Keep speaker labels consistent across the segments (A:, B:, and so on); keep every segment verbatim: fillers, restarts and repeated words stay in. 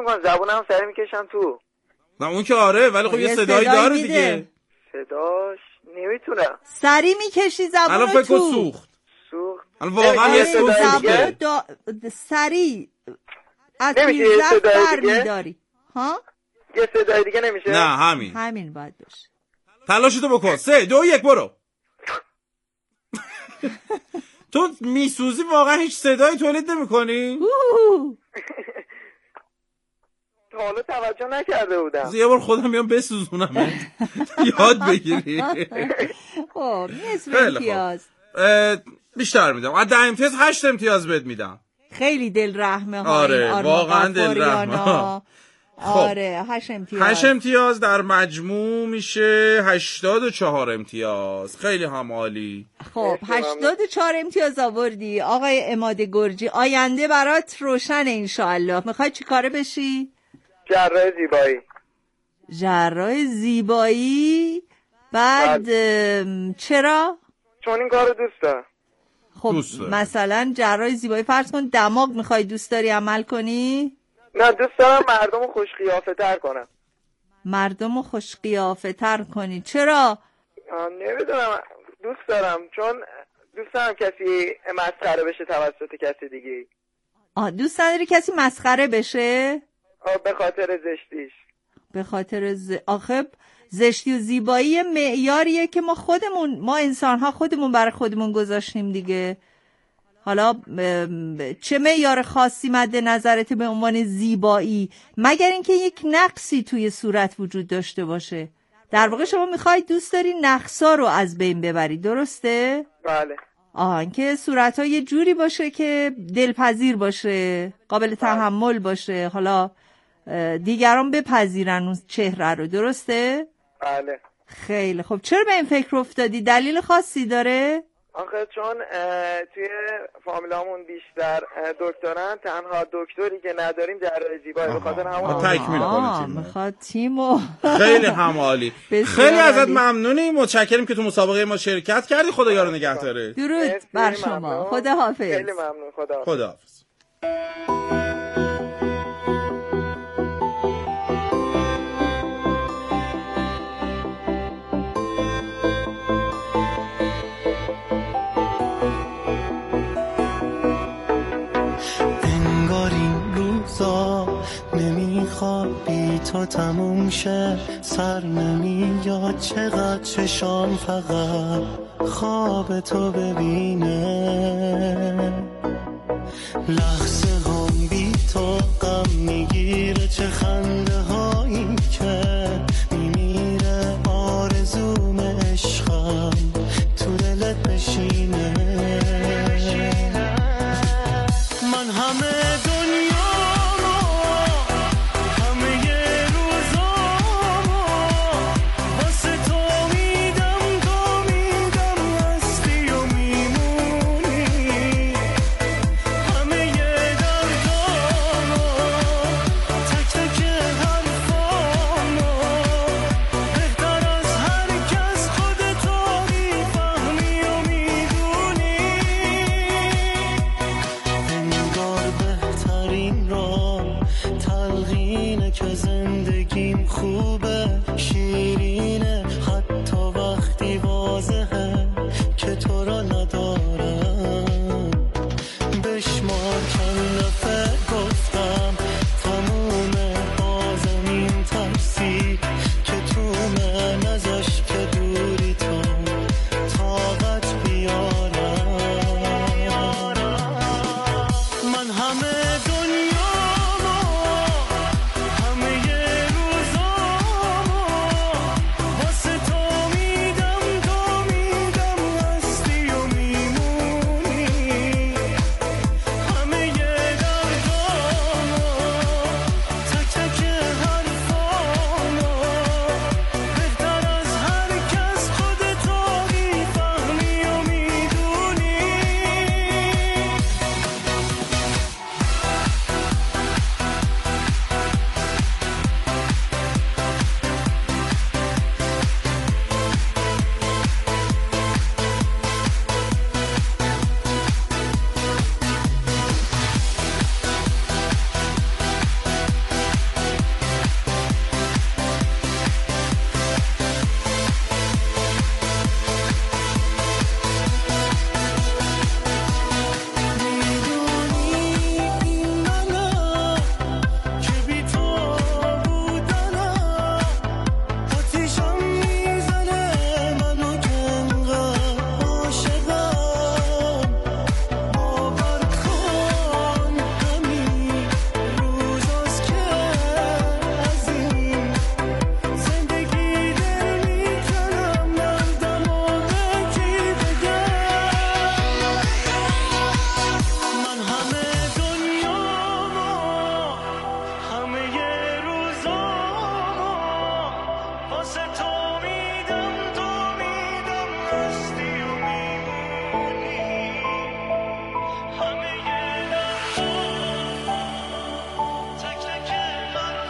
A: نمیکنم، زبونم سری میکشم تو.
B: نه اون که آره، ولی خب یه صدایی داره دیگه.
A: صداش نمیتونم.
C: سری میکشی زبون
B: الان
C: تو.
B: فکر کن سوخت.
A: سوخت.
B: واقعا یه صدایی دیگه.
C: دا... سری از
A: نمیشه
C: توی
A: یه
C: زفت
A: صدای
C: بر
A: دیگه؟
C: میداری. ها؟
A: یه صدای دیگه نمیشه؟
B: نه همین.
C: همین باید باشه.
B: تلاشتو بکن. سه دو یک برو. تو میسوزی واقعا هیچ صدایی تولید نمی‌کنی؟
A: حالا توجه نکرده بودم.
B: یه بار خودم میام بسوزونم یاد بگیری.
C: خب نصف امتیاز
B: بیشتر میدم. از ده امتیاز هشت امتیاز بهت میدم.
C: خیلی دل رحمه ها.
B: آره واقعا دل رحمه.
C: آره هشت امتیاز.
B: هشت امتیاز در مجموع میشه هشتاد و چهار امتیاز. خیلی هم عالی.
C: خب هشتاد و چهار امتیاز آوردی آقای عماد گرجی. آینده برات روشن انشالله. میخوای چی کاره بشی؟
A: جراح زیبایی.
C: جراح زیبایی. بعد چرا؟
A: چون این کارو دوست دارم.
C: خب دوست مثلا جراح زیبایی فرض کن دماغ میخوای دوست داری عمل کنی؟
A: نه دوست دارم مردمو خوش قیافه تر کنم.
C: مردمو خوش قیافه تر کنی چرا؟
A: نمیدونم دوست دارم، چون دوست دارم کسی مسخره بشه توسط کسی دیگه.
C: آه دوست نداری کسی مسخره بشه؟
A: آه به خاطر زشتیش.
C: به خاطر ز... آخه زشتی و زیبایی معیاریه که ما خودمون ما انسان‌ها خودمون برای خودمون گذاشتیم دیگه. حالا چه معیار خاصی مد نظرت به عنوان زیبایی، مگر اینکه یک نقصی توی صورت وجود داشته باشه؟ در واقع شما میخوای دوست داری نقصا رو از بین ببری، درسته؟
A: بله.
C: آه اینکه صورت‌ها یه جوری باشه که دلپذیر باشه، قابل تحمل باشه، حالا دیگران بپذیرن اون چهره رو، درسته؟
A: بله.
C: خیلی خب. چرا به این فکر افتادی؟ دلیل خاصی داره؟
A: آخه چون توی فامیلامون بیشتر دکترن، تنها دکتری که نداریم جراح زیبایی، به خاطر همون
B: تکمیل کنه تیم.
C: میخواد تیمو.
B: خیلی هم عالی. خیلی ازت ممنونیم، متشکریم که تو مسابقه ما شرکت کردی. خدا یار و نگهدار.
C: درود بر شما. خدا حافظ.
A: خیلی ممنون. خدا حافظ.
B: خدا حافظ.
D: نمیخوابی تا تموم شه، سر نمیاد چقدر چشام فقط خواب تو ببینه، لحظه هم بی تو غم میگیره، چه خنده هایی که میمیره، آرزوم عشقم تو دلت بشینه، من همه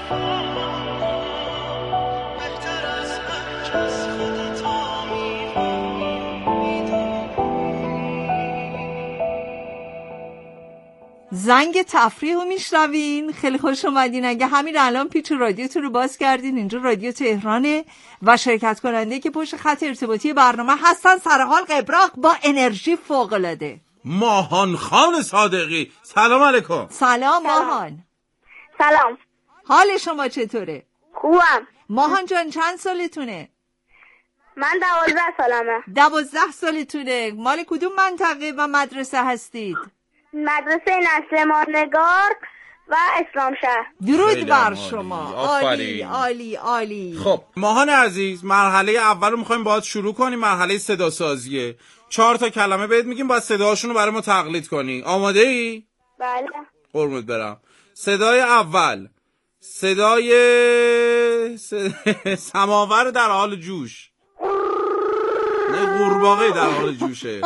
C: زنگ تفریح رو میشنوین. خیلی خوش اومدین. اگه همین الان پیچ رادیوتون رو باز کردین، اینجا رادیو تهرانه و شرکت کننده که پشت خط ارتباطی برنامه هستن سرحال قبراق با انرژی فوق‌العاده.
B: ماهان خان صادقی. سلام علیکم.
C: سلام ماهان.
E: سلام.
C: حال شما چطوره؟
E: خوبم.
C: ماهان جان چند سالتونه؟
E: من دوازده سالمه.
C: دوازده سالتونه. مال کدوم منطقه و مدرسه هستید؟
E: مدرسه نسلمانگار و اسلام شهر.
C: درود بر شما. عالی عالی عالی.
B: خب ماهان عزیز، مرحله اول رو میخوایم باهات شروع کنیم. مرحله صدا سازیه. چهار تا کلمه بهت میگیم، باید صداهاشون رو برای ما تقلید کنی. آماده ای؟
E: بله.
B: قربونت برم. صدای اول، صدای صد... سماور در حال جوش. نه قورباغه در حال جوشه.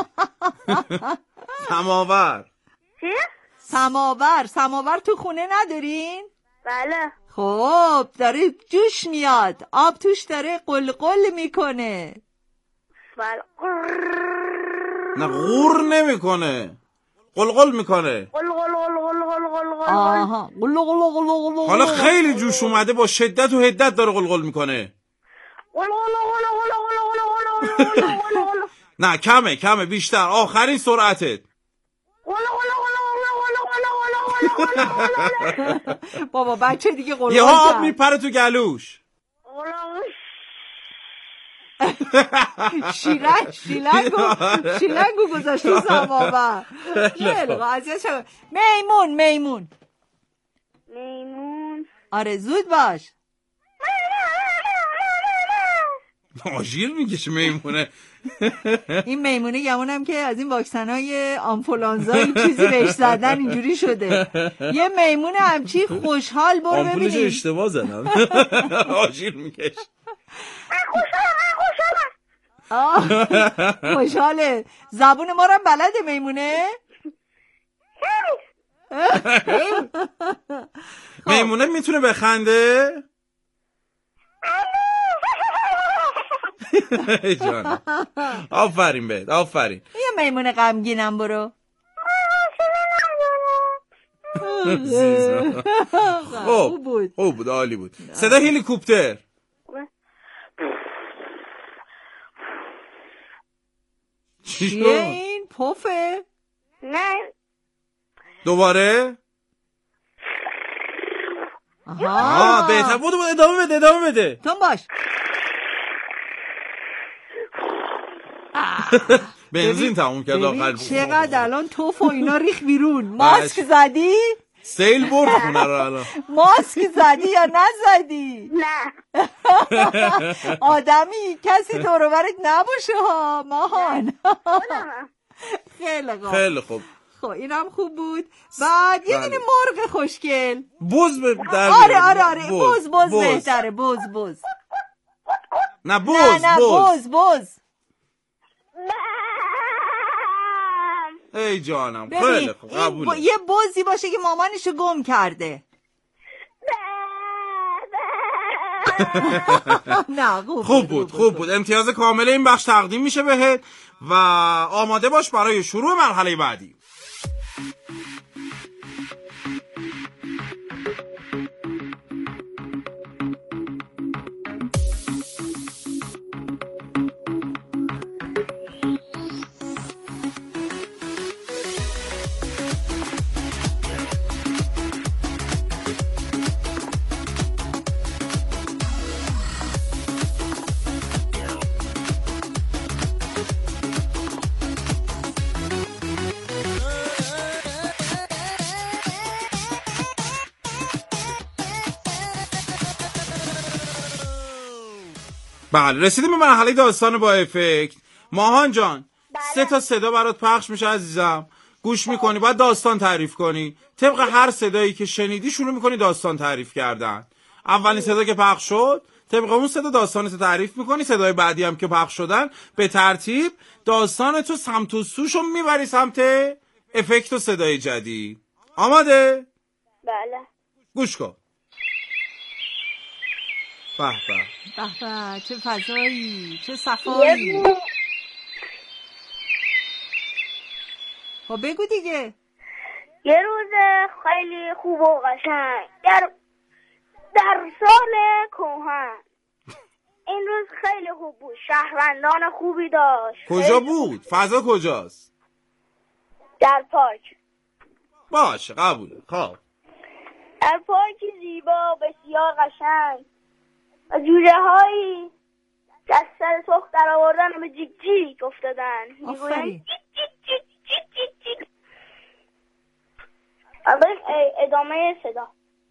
B: سماور.
E: چی؟
C: سماور. سماور تو خونه ندارین؟
E: بله.
C: خب داره جوش میاد، آب توش داره قلقل میکنه.
E: بله.
B: نه غور نمیکنه، قلقل میکنه.
E: قل قل قل قل قل قل قل.
C: آها قل قل قل قل.
B: حالا خیلی جوش اومده، با شدت و حدت داره قلقل میکنه.
E: قل قل قل قل قل قل قل قل قل.
B: نه کمه کمه، بیشتر. آخرین سرعتت.
C: بابا بچه دیگه قلقل
B: یه ها آب
C: کرد.
B: میپره تو گلوش.
C: شیلنگ شیلنگو شیلنگو گذاشته سماور. خیلی خوب. اذیت شد. میمون میمون
E: میمون.
C: آره زود باش.
B: آژیر میکشه میمونه.
C: این میمونه گمونم که از این واکسنای آنفولانزا این چیزی بهش زدن اینجوری شده. یه میمون همچی خوشحال برو ببینیم.
B: آمپولش اشتباه زدم. آژیر میکشه.
C: خوشحاله. زبون ما رو بلده میمونه.
B: میمونه میتونه بخنده؟ جان آفرین بهت، آفرین.
C: یه میمونه غمگینم برو.
B: خوب بود، خوب بود، عالی بود. صدا هلیکوپتر.
C: چیه این؟ پفه؟
E: نه.
B: دوباره؟ آها بهتر بود. ادامه بده ادامه بده.
C: تو باش.
B: بنزین تموم کرد آخر.
C: چقدر الان توف و اینا ریخ بیرون. ماسک زدی؟
B: سیل برد خونه رو الان.
C: ماسک زدی یا نزدی؟
E: نه.
C: آدمی کسی تو رو برت نباشه ها ماهان. خیلی خوب.
B: خیلی خوب.
C: خب اینم خوب بود. بعد یه دونه مرغ خوشگل.
B: بز به در.
C: آره آره آره بز بز بهتره. بز بز.
B: نه بز
C: نه نه بز بز.
B: ای جانم خیلی خوب قبوله.
C: ب... یه بزی باشه که مامانشو گم کرده. نه خوب,
B: خوب بود خوب بود. امتیاز کامل این بخش تقدیم میشه بهت و آماده باش برای شروع مرحله بعدی. بله رسیدیم به مرحله داستان با افکت. ماهان جان
E: بله.
B: سه تا صدا برات پخش میشه عزیزم، گوش میکنی، باید داستان تعریف کنی. طبق هر صدایی که شنیدی شروع میکنی داستان تعریف کردن. اولین صدا که پخش شد طبق اون صدا داستانتو تعریف میکنی، صدای بعدی هم که پخش شدن به ترتیب داستانتو سمت و سوشو میبری سمت افکت و صدای جدید. آماده؟
E: بله.
B: گوش کن. به به
C: به به، چه فضایی، چه صفایی. خب بگو دیگه.
E: یه روز خیلی خوب و قشنگ در در سال کهن، این روز خیلی خوب بود، شهروندان خوبی داشت.
B: کجا بود؟ فضا کجاست؟
E: در پارک.
B: باشه قبوله. خب
E: در پارکی زیبا بسیار قشنگ و جوجه هایی دست سر سخت در آوردن و به جیک جیک افتادن، میگوین
C: آفرین.
E: جیک جیک جیک جیک جیک جیک. و بریم ادامه صدا.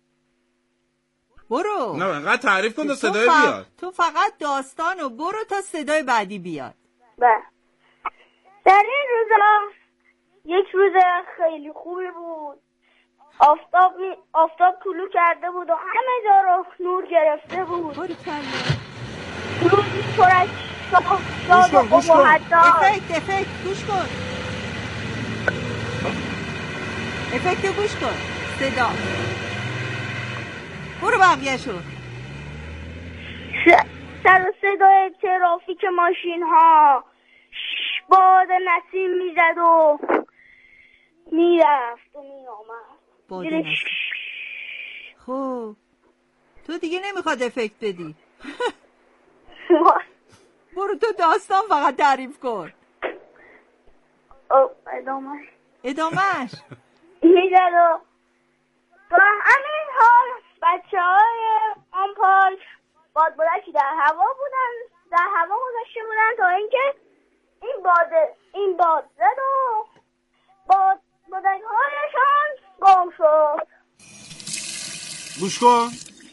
C: برو.
B: نه انقدر تعریف کن تا
C: تو
B: صدای
C: ف-
B: بیاد.
C: تو فقط داستانو برو تا صدای بعدی بیاد.
E: بله. در این روزا یک روز خیلی خوبی بود. آفتاب می... آفتاب طلوع کرده بود و همه جا رو نور گرفته بود.
C: برو کله.
E: روزی پر از شاد
B: گوش کن،
E: و
B: گوش کن.
E: مهدد.
C: افکت افکت گوش کن. افکت گوش کن. صدا. برو بقیه شو.
E: س- سر و صدای ترافیک ماشین ها، باد نسیم میزد و میرفت و میامد.
C: باد نسیم. خب تو دیگه نمیخواد افکت بدی. برو تو داستان فقط تعریف کن.
E: او ادامه
C: ادامهش.
E: میزد و با همین حال بچه های آن پارک باد بادکی در هوا بودن، در هوا گذاشته بودن تا اینکه این باد این باد زد و باد بادک هایشان گم شد.
B: گوش کن.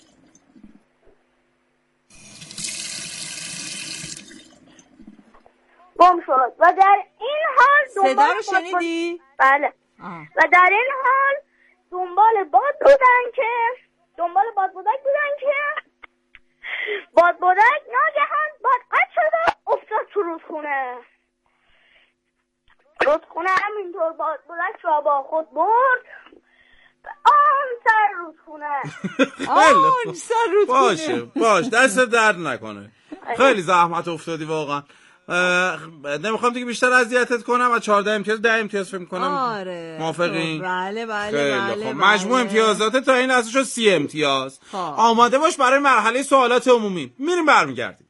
E: گم شد و در این حال
C: صدا
E: دنبال
C: رو
E: باد-
C: شنیدی؟
E: بله.
C: آه.
E: و در این حال دنبال باد بودن که دنبال باد بودک بودن که باد بودک ناگهان باد قطع شد و افتاد تو رودخونه. رودخونه همینطور باد بودک را با خود برد به آن سر رودخونه.
B: خیلی
C: آن
B: خوب.
C: سر رودخونه.
B: باشه باش دست درد نکنه. خیلی زحمت افتادی واقعا. اه، نمیخوام دیگه بیشتر اذیتت کنم و چهارده امتیاز ده امتیاز فکر کنم.
C: آره.
B: موافقین؟
C: خب، بله بله
B: خیلی
C: بله.
B: خب.
C: بله.
B: مجموع امتیازات تا این لحظه شد سی امتیاز.
C: خب.
B: آماده باش برای مرحله سوالات عمومی. میریم برمیگردیم.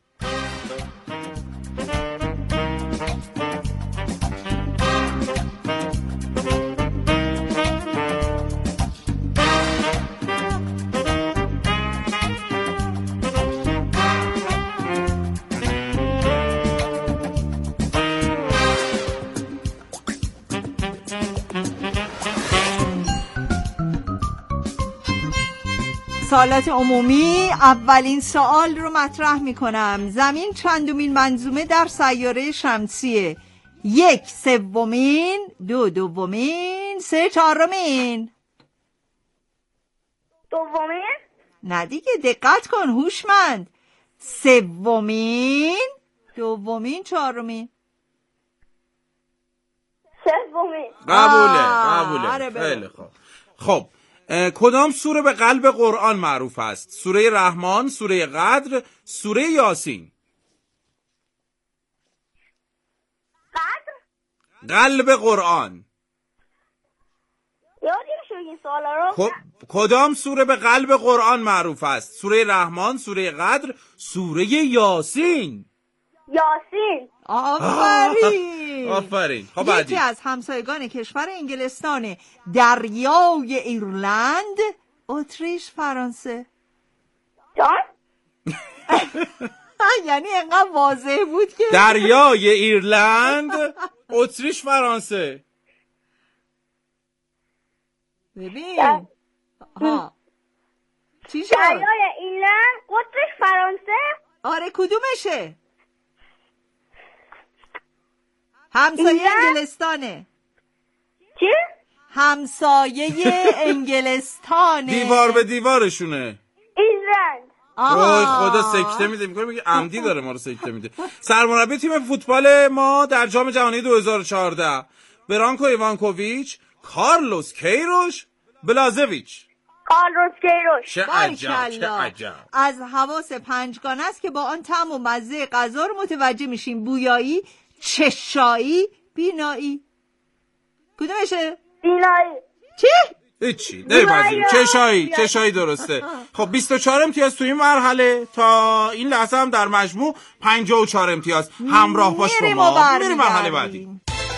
C: سوالات عمومی. اولین سوال رو مطرح میکنم. زمین چندمین منظومه در سیاره شمسیه؟ یک سومین، دو دومین، سه چهارمین.
E: دومین.
C: نه دیگه دقت کن هوشمند. سومین، دومین، چهارمین.
E: سومین.
B: قبوله
C: آه،
B: قبوله.
C: آره برو.
B: خیلی خوب. خب اه، کدام سوره به قلب قرآن معروف است؟ سوره رحمان، سوره قدر، سوره یاسین.
E: قدر.
B: قلب قرآن.
E: یادی میشه این سوالا رو؟
B: ک- کدام سوره به قلب قرآن معروف است؟ سوره رحمان، سوره قدر، سوره یاسین.
E: یاسین.
C: آفرین.
B: آفرین. خب بعدی.
C: یکی از همسایگان کشور انگلستان دریای ایرلند، اتریش، فرانسه.
E: جان؟
C: یعنی انقدر واضح بود که
B: دریای ایرلند، اتریش، فرانسه.
C: ببین ها چی شد؟
E: دریای ایرلند، اتریش، فرانسه.
C: آره کدومشه؟ همسایه
E: ایرلند؟
C: انگلستانه.
E: چی؟
C: همسایه انگلستانه.
B: دیوار به دیوارشونه.
E: ایرلند.
B: وای خدا سکته میده. میگه میگه عمدی داره ما رو سکته میده. سرمربی تیم فوتبال ما در جام جهانی دو هزار و چهارده: برانکو ایوانکوویچ، کارلوس کیروش، بلازویچ.
E: کارلوس کیروش.
B: چه عجب چه
C: باریکلا.
B: عجب.
C: از حواس پنجگانه است که با آن طعم و مزه غذا رو متوجه میشیم. بویایی، چشایی، بینایی. کدومشه؟
E: بینایی.
C: چی؟
B: هیچی نمیپذیریم. چشایی چشایی درسته. خب بیست و چهار امتیاز تو این مرحله. تا این لحظه هم در مجموع پنجاه و چهار امتیاز. همراه باش با ما. میریم مرحله بعدی.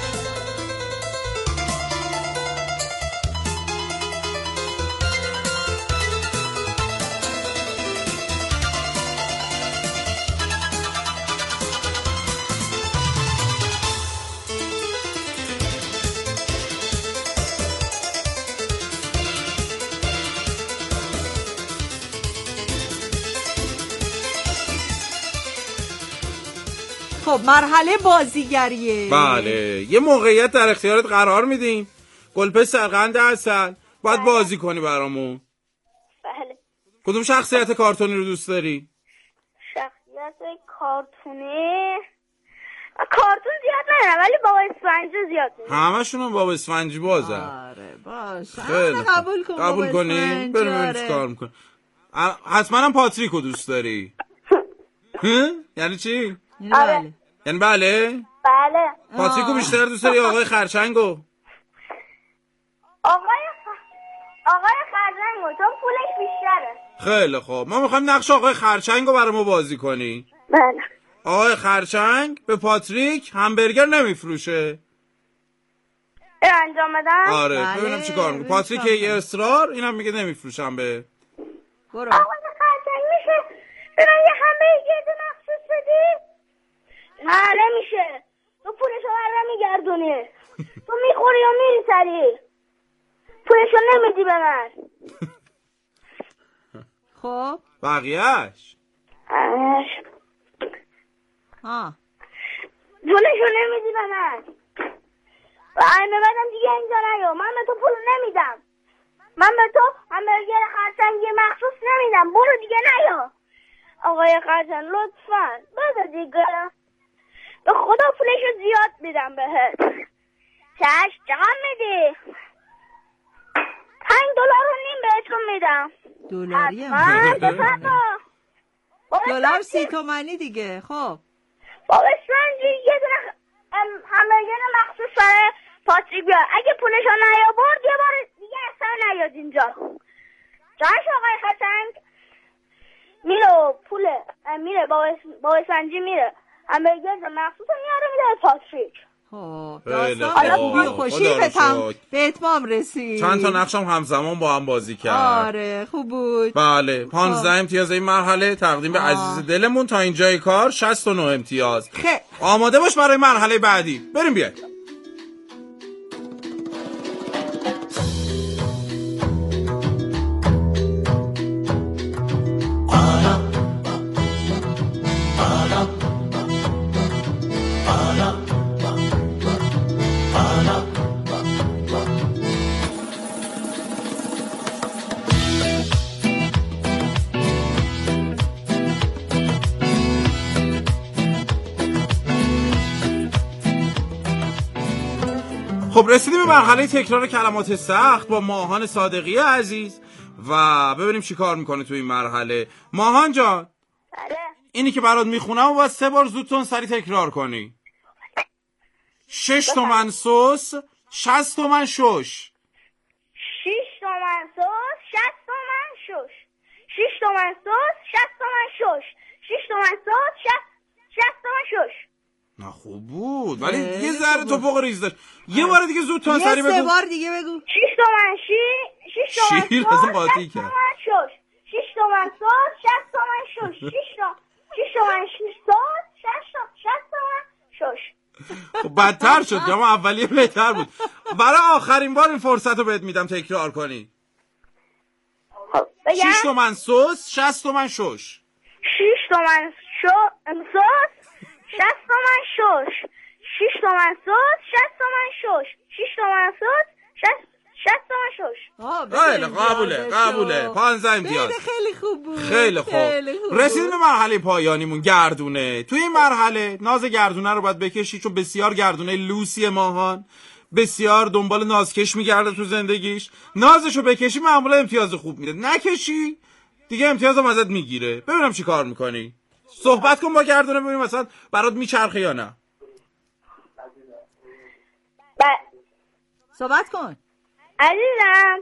C: خب مرحله بازیگریه.
B: بله یه موقعیت در اختیارت قرار میدیم. گلپسر قند عسل باید بازی کنی برامون.
E: بله.
B: کدوم شخصیت کارتونی رو دوست داری؟
E: شخصیت کارتونی کارتون زیاد ندارم ولی بابا اسفنجی زیاد میدونم.
B: همشون هم بابا اسفنجی بازن.
C: آره باشه.
B: خیلی
C: قبول کن.
B: قبول کنی؟ بریم چیکار میکنی؟ حتما هم پاتریکو دوست داری. یعنی چی؟
C: آره.
B: یعنی بله؟
E: بله.
B: پاتریکو بیشتر دوست داری آقای خرچنگو؟
E: آقای خ... آقای خرچنگو چون پولش بیشتره.
B: خیلی خوب ما میخوایم نقش آقای خرچنگو برای ما بازی کنی.
E: بله.
B: آقای خرچنگ به پاتریک همبرگر نمیفروشه.
E: انجام بدم؟
B: آره
C: بله.
B: ببینم چی کار میکنه. پاتریک یه اصرار اینم میگه نمیفروشم به.
C: برو.
E: آقای خرچنگ میشه به من یه همبرگر مخصوص بدی؟ نه نمیشه. تو پولشو برم میگردونی. تو میخوری یا میری سری. پولشو نمیدی به من.
C: خب
B: بقیهش
E: اش.
C: ها
E: پولشو نمیدی به من. و اینه بدم دیگه اینجا نیو. من به تو پول نمیدم. من به تو همبرگر خرچنگی مخصوص نمیدم. برو دیگه نیو. آقای خرچنگ لطفاً بده دیگه. به خدا پولشو زیاد میدم بهت. چش چقدر میدی؟ پنج دلار و نیم بهتون میدم.
C: دلاری
E: حتما
C: هم
E: بفرما.
C: دلار سی تومنی دیگه. خب
E: بابا اسفنجی یه دونه ام- همبرگر مخصوص برای پاتریک بیار. اگه پولشو نیاورد یه بار دیگه اصلا نیاد اینجا. جاش آقای خرچنگ میره و پول میره با اس- با اسفنجی میره همبرگر مخصوص میاره میده به پاتریک.
C: خب
B: خیلی
C: داستان
B: خوب.
C: خوبی و خوشی
B: خدا رو
C: به تم...
B: شکر.
C: به اتمام رسید.
B: چند تا نقشم همزمان با هم بازی کرد.
C: آره خوب بود.
B: بله پانزده امتیاز این مرحله تقدیم به
C: آه.
B: عزیز دلمون. تا اینجای کار شصت و نه امتیاز.
C: خیلی
B: آماده باش برای مرحله بعدی. بریم بیاید. خب رسیدیم به مرحله تکرار کلمات سخت با ماهان صادقی عزیز و ببینیم چی کار میکنه تو این مرحله. ماهان جان
E: بله.
B: اینی که برات میخونم و باید سه بار زودتون سری تکرار کنی. شش تومن سس، شست تومن شش.
E: شیش تومن سس، شست تومن شش. شیش تومن سس، شست تومن شش. شیش تومن سس، شست شست تومن شش.
B: نه خوب بود ولی
C: خیلی
B: یه ذره
C: خوب.
B: توپق ریز داشت. یه بار دیگه زودتون
C: یه
B: سری
C: سه
B: بگو.
C: بار دیگه بگو.
E: شیش تومن شی شیش تومن
B: شیر
E: سس،
B: اصلا قاطی
E: شست
B: کرد.
E: تومن شش. شیش تومن سس، شست تومن شش. شیش تومن شیش تومن شش سس، شست شست تومن شش.
B: خب بدتر شد که اما اولیه بهتر بود. برای آخرین بار این فرصت رو بهت میدم تکرار کنی.
E: بگم
B: شش تومن سس، شست تومن شش.
E: شیش تومن شو سس، شست تومن شش. شیش تومن سس، شست تومن شش. شیش تومن سس، شست شست تومن شش.
B: خیلی قبوله قبوله. پانزده امتیاز.
C: خیلی خوب بود.
B: خیلی خوب. رسیدیم به مرحله پایانیمون گردونه. توی این مرحله ناز گردونه رو باید بکشی چون بسیار گردونه لوسی ماهان بسیار دنبال نازکش میگرده تو زندگیش، نازشو بکشی معمولا امتیاز خوب میده، نکشی دیگه امتیازم ازت میگیره. ببینم چی کار میکنی. صحبت کن با گردونه ببینیم مثلا برات میچرخه یا نه.
E: ب...
C: صحبت کن
E: عزیزم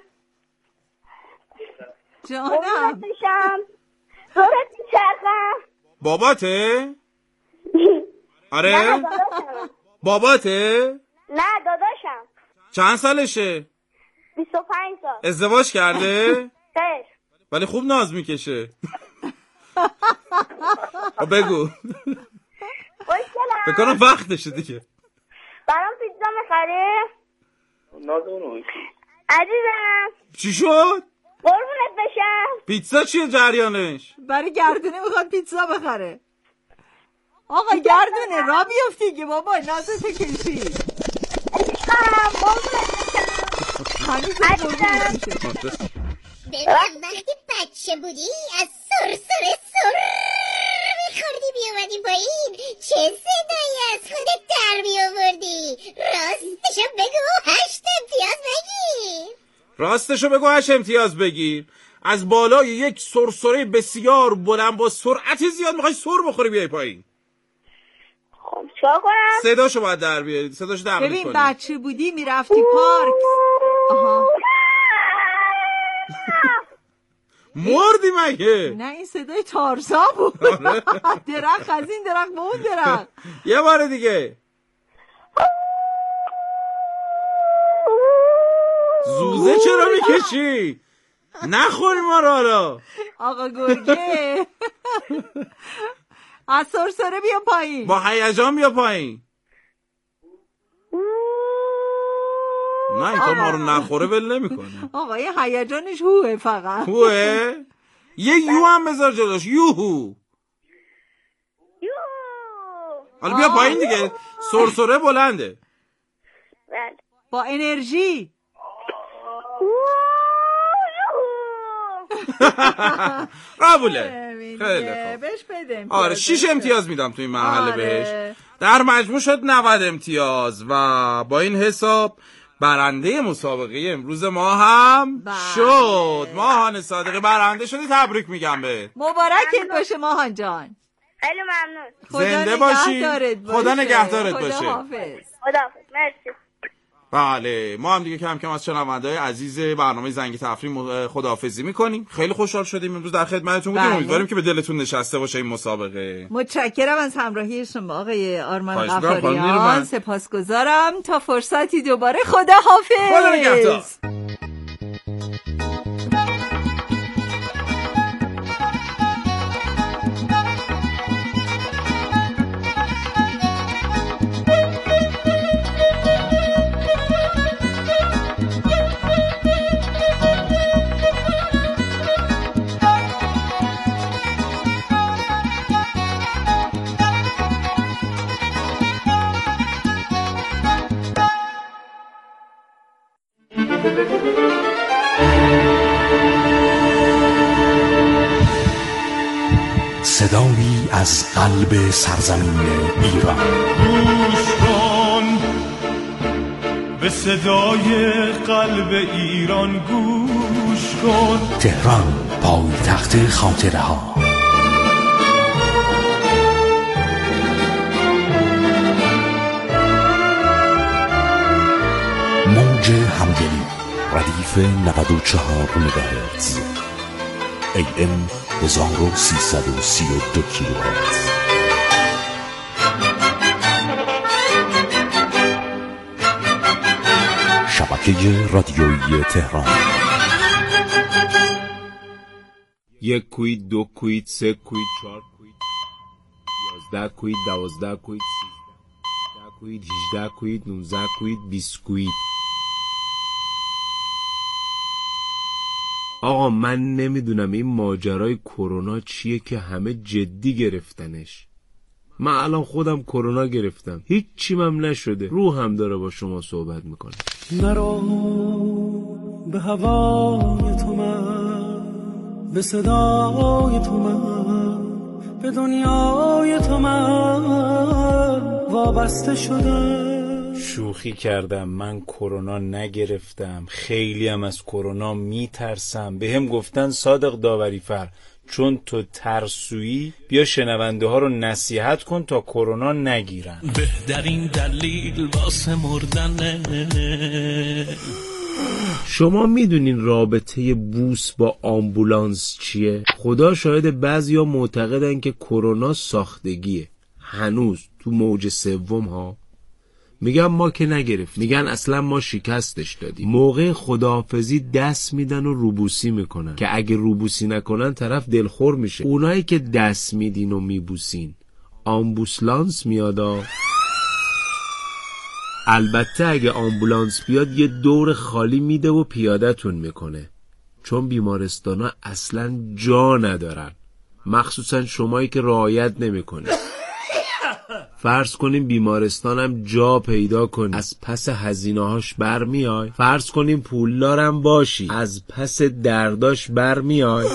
C: جانم.
E: بشم دورت میچرخم.
B: باباته؟ آره؟
E: نه داداشم.
B: باباته؟
E: نه داداشم.
B: چند سالشه؟
E: بیست و پنج سال.
B: ازدواج کرده؟
E: خیر.
B: ولی خوب ناز میکشه. بگو. بکنم وقتشه دیگه.
E: برام پیتزا میخری؟ عزیزم
B: چی شد؟
E: قربونت بشم.
B: پیتزا چیه جریانش؟
C: برای گردونه میخواد پیتزا بخره. آقا گردونه را بیفتی که بابا نازت کشی.
F: ببینم وقتی بچه بودی از سر سر سر میخوردی بیومدی پایین، چه صدایی از خودت در بیاوردی؟ راستشو بگو هشت امتیاز بگیر.
B: راستشو بگو هشت امتیاز بگیر. از بالای یک سرسره بسیار بلند با سرعت زیاد میخوای سر بخوری بیای پایین.
E: خب چیکار کنم؟
B: صداشو باید در بیاری، صداشو در کنی.
C: ببین بچه بودی میرفتی پارک. آها
B: مردی مگه؟
C: نه این صدای تارزا بود. درخت از این درخت به اون درخت.
B: یه بار دیگه. زوزه چرا میکشی؟ نخوری ما را را. آقا
C: گرگه از سرسره بیا پایین،
B: با هیجان بیا پایین. نه این ما رو نخوره ول نمیکنه.
C: آقا یه هیجانش هوه فقط.
B: هوه؟ یه یو هم بذار جلوش. یوهو. حالا بیا پایین دیگه. سرسره بلنده.
C: با انرژی.
B: قبوله. خیلی خوب.
C: بهش بده.
B: آره شیش امتیاز میدم تو این مرحله بهش. در مجموع شد نود امتیاز و با این حساب برنده مسابقه امروز ما هم بله. شد ماهان صادقی برنده شدی. تبریک میگم به
C: مبارکت باشه ماهان جان.
E: خیلی ممنون.
B: زنده باشی. خدا نگهدارت باشه.
C: خدا حافظ.
E: خدا حافظ. مرسی.
B: بله ما هم دیگه کم کم از شنونده‌های عزیز برنامه زنگ تفریح خداحافظی میکنیم. خیلی خوشحال شدیم امروز در خدمتتون بودیم. امیدواریم که به دلتون نشسته باشه این مسابقه.
C: متشکرم از همراهی شما آقای آرمان غفاریان. سپاسگزارم. تا فرصتی دوباره خدا حافظ.
B: خدا نگهدار.
G: صدایی از قلب سرزمین ایران.
D: گوش کن به صدای قلب ایران، گوش کن.
G: تهران پایتخت خاطره ها. موج همدلی ردیف نود و چهار مگاهرتز ای ام هزار و سیصد و سی و دو کیلوهرتز. شبکه رادیویی تهران.
H: یک کویت، دو کویت، سه کویت، چهار کویت، یازده کویت، دوازده کویت، سیزده کویت، هجده کویت، نوزده کویت، بیست کویت. آقا من نمیدونم این ماجرای کرونا چیه که همه جدی گرفتنش. من الان خودم کرونا گرفتم، هیچی مم نشده، روحم داره با شما صحبت میکنه.
D: نرو به هوای تو من، به صدای تو من، به دنیای تو من وابسته شدم.
H: شوخی کردم، من کرونا نگرفتم، خیلی هم از کرونا میترسم. به هم گفتن صادق داوریفر چون تو ترسویی بیا شنونده ها رو نصیحت کن تا کرونا نگیرن.
D: بهترین دلیل واسه مردنه.
H: شما میدونین رابطه بوس با آمبولانس چیه؟ خدا شاید بعضیا معتقدن که کرونا ساختگیه. هنوز تو موج سوم ها میگن ما که نگرفت، میگن اصلا ما شکستش دادیم. موقع خداحافظی دست میدن و روبوسی میکنن که اگه روبوسی نکنن طرف دلخور میشه. اونایی که دست میدین و میبوسین آمبولانس میادا. البته اگه آمبولانس بیاد یه دور خالی میده و پیادتون میکنه، چون بیمارستانا اصلا جا ندارن، مخصوصا شمایی که رعایت نمیکنه. فرض کنیم بیمارستانم جا پیدا کنی، از پس هزینه‌هاش برمیای. فرض کنیم پولدارم باشی، از پس درداش برمیای.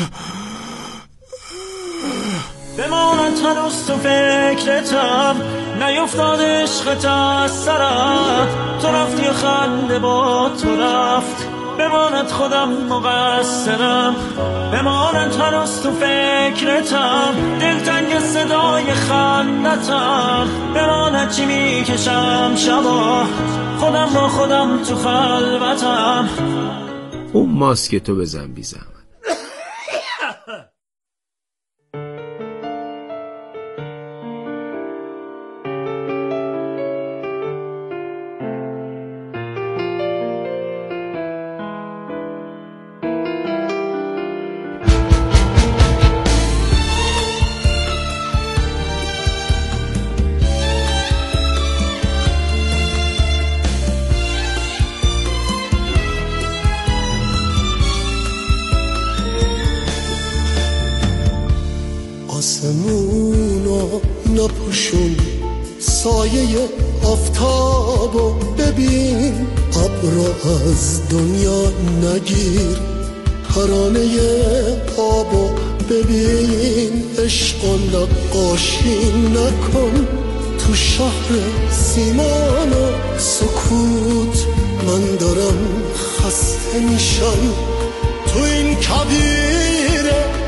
D: بمانم هنوز تو فکرتم، نیفتاد عشقت از سرم. تو رفتی خنده با تو رفت، بماند خودم مقصرم. بماند هنوز تو فکرتم، دلتنگ صدای خندتم. بماند چی میکشم شبا، خودم با خودم تو خلوتم.
H: اون ماسک تو بزن بی زحمت.
I: آسمونو نپوشون، سایه آفتابو ببین، ابرو از دنیا نگیر، ترانه آبو ببین. عشق و نقاشی نکن تو شهر سیمان و سکوت. من دارم خسته میشم تو این کبیر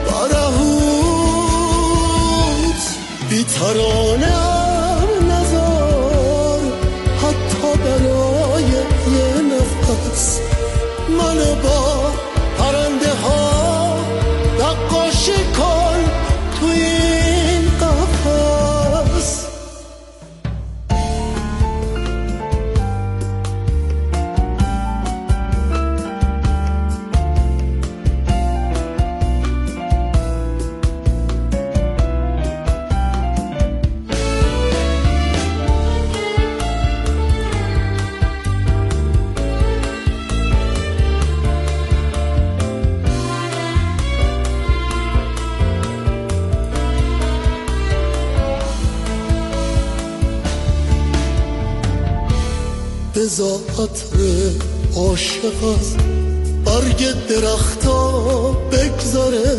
I: برهوت. بی ترانه‌ام نذار حتی برای یه نفس، منو با پرنده ها نقاشی کن تو این قفس. بزا عطر عاشق از برگ درختا بگذاره،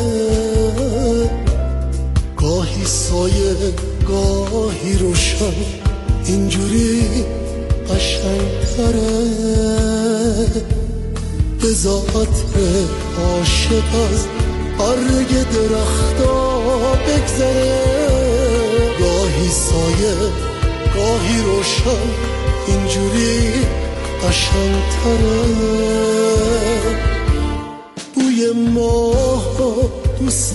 I: گاهی سایه گاهی روشن، اینجوری قشنگتره. بزا عطر عاشق از برگ درختا بگذاره، گاهی سایه گاهی روشن، اینجوری قشنگتره. بوی ماه دوست